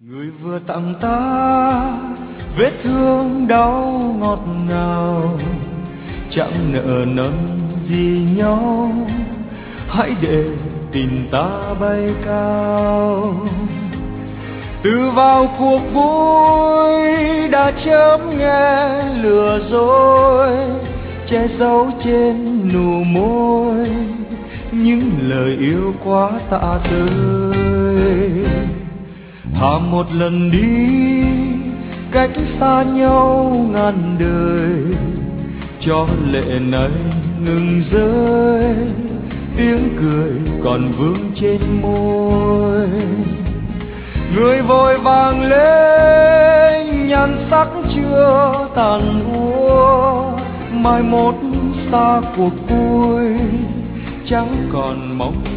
Người vừa tặng ta vết thương đau ngọt ngào, chẳng nợ nần gì nhau, hãy để tình ta bay cao. Từ vào cuộc vui đã chớm nghe lừa dối, che giấu trên nụ môi những lời yêu quá tạ tơi. Thà một lần đi cách xa nhau ngàn đời, cho lệ này ngừng rơi, tiếng cười còn vương trên môi. Người vội vàng lên nhan sắc chưa tàn úa, mai mốt xa cuộc vui chẳng còn mong